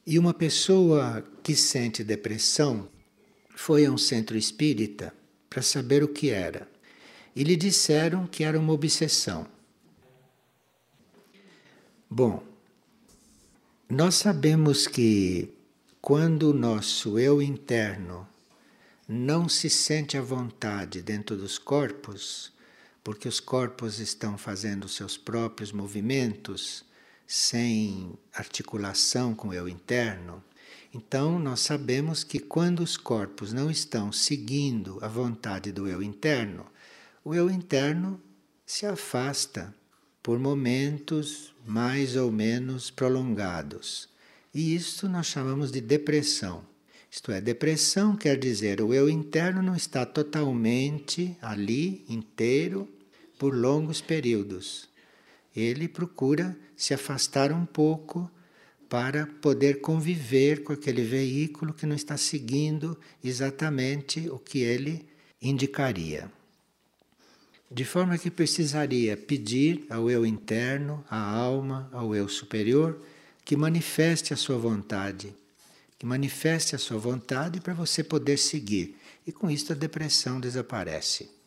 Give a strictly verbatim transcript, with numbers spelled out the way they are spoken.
E uma pessoa que sente depressão foi a um centro espírita para saber o que era. E lhe disseram que era uma obsessão. Bom, nós sabemos que quando o nosso eu interno não se sente à vontade dentro dos corpos, porque os corpos estão fazendo seus próprios movimentos, sem articulação com o eu interno, então nós sabemos que quando os corpos não estão seguindo a vontade do eu interno, o eu interno se afasta por momentos mais ou menos prolongados. E isto nós chamamos de depressão. Isto é, depressão quer dizer o eu interno não está totalmente ali, inteiro, por longos períodos. Ele procura se afastar um pouco para poder conviver com aquele veículo que não está seguindo exatamente o que ele indicaria. De forma que precisaria pedir ao eu interno, à alma, ao eu superior, que manifeste a sua vontade, que manifeste a sua vontade para você poder seguir. E com isso a depressão desaparece.